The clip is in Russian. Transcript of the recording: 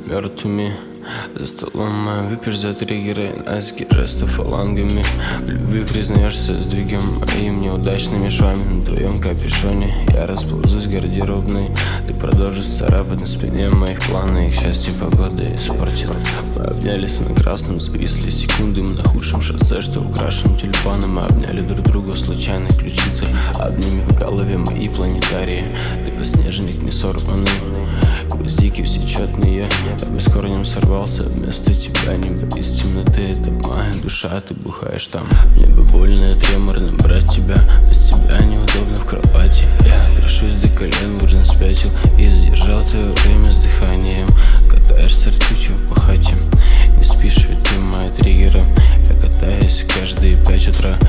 мертвыми. За столом мы выпьешь за триггеры, назики жесты фалангами. В любви признаешься сдвигом моим неудачными швами на твоем капюшоне. Я расползусь гардеробной, ты продолжишь царапать на спине моих планы. Их счастье погода испортила. Мы обнялись на красном, зависли секунды. Мы на худшем шоссе, что украшен тюльпаном. Мы обняли друг друга в случайных ключицах. Обними в голове мои планетарии. Ты подснежник не сорванный, гвоздики все четные. Я бы с корнем сорвался вместо тебя. Небо из темноты, это моя душа. Ты бухаешь там, мне бы больно и треморно брать тебя. Без тебя неудобно в кровати. Я крошусь до колен, нужно спятил. И задержал твое время с дыханием. Катаешься ртутью по хате. Не спишь, ведь ты моя триггера. Я катаюсь каждые 5 утра.